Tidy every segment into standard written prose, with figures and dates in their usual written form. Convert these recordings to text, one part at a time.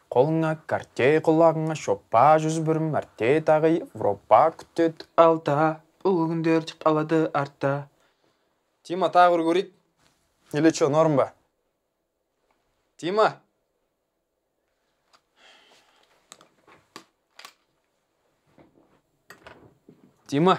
Қолыңа картей, құлағыңа шоппа, 101 мәрте тағы Европа күтеді алда, бұл күндер тек қалады артта. Тима, тағы бір көрейік. Или че, норм ба? Тима! Тима!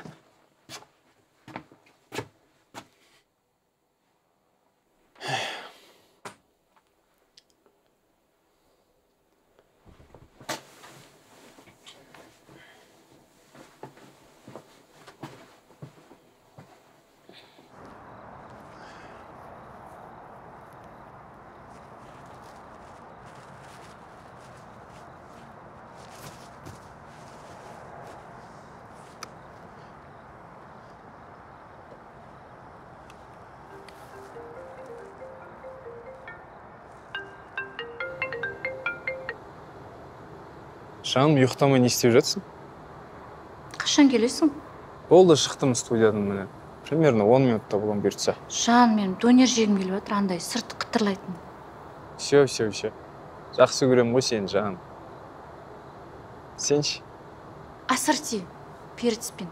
Жаным, ұйықтамай не істеп жатсың? Қашан келесің? Болды, шықтым студиядан міне. Примерно 10 минутта болам бұйыртса. Жан, менің донер жегім келіп жатыр, андай сырты қытырлайтын. Все. Жақсы көрем ғой сені, жаным. Сенші? Ассорти, перецпен.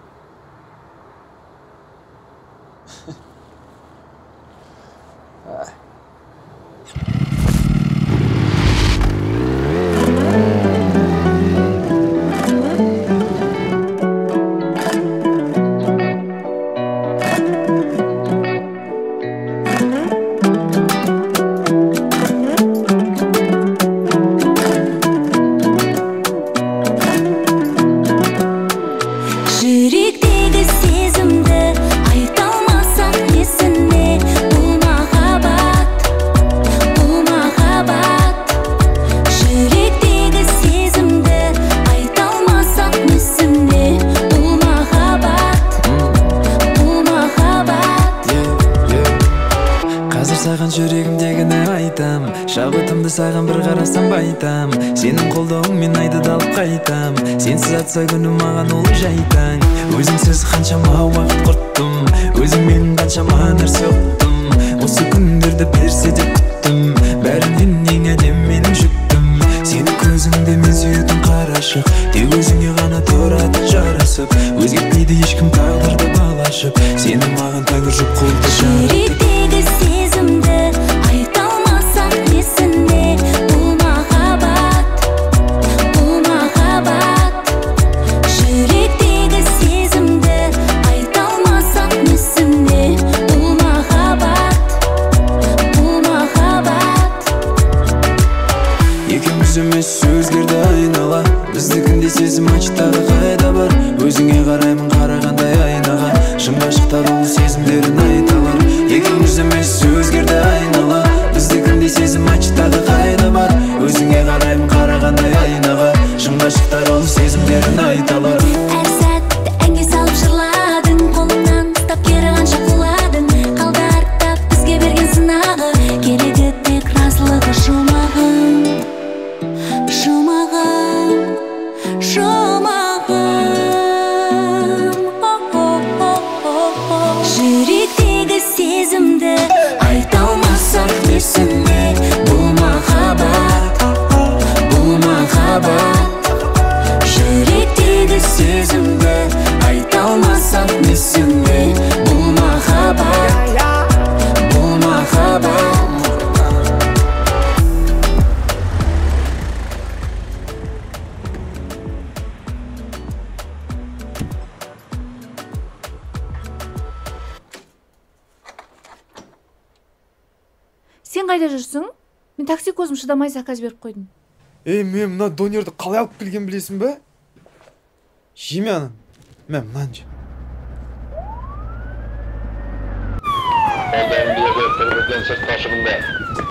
Жүрегімдегіні айтам, шабытымды саған бір қарасам байтам. Сенің қолдауыңмен айды да алып қайтам. Сенсіз атса күнім маған ол жайтаң. Өзіңсіз қаншама уақыт құрттым, өзің менің қаншама нәрсе ұқтым. Осы күндерді берсе де күттім, бәрінен ең әдем менің жүктім. Сені көзіңде мен сүйетін қарашық, тек өзіңе ғана тұрады жарасып. Өзгертпейді ешкім тағдырды балашып, сені маған тәңір жұп қолды жаратып. Сезімді айта алмасам несіне, бұл махаббат, бұл махаббат. Жүректегі сезімді айта алмасам несіне, бұл махаббат, бұл махаббат. Екеуміз емес өзгерді айнала, біздікінде сезім ачтағы қайда бар. Өзіңе қараймын қарағандай айнаға, шын ғашықтар ол сезімдерін айталар. Екеуміз емес өзгерді айнала, біздікінде сезім ачтағы қайда бар. Өзіңе қараймын қарағандай айнаға, шын ғашықтар ол сезімдерін айталар. Әр сәтті әнге салып жырладың, қолымнан ұстап кері қанша құладың. Қалды артта бізге берген сынағы, керегі тек разылығы жұмағым, жұмағым, жұмағым. Жүректегі сезімді айта алмасам несіне, бұл махаббат, бұл махаббат. Жүректегі сезімді айта алмасам несіне, бұл махаббат, бұл махаббат. Сен қайда жүрсің? Мен такси көзім шыдамай заказ беріп қойдым. Мен мына донерді қалай алып келген білесің бе? Жеме аны. Мен мынаны жем. Қолдайын біледі, бір-бірден сыртқа шығыңдар.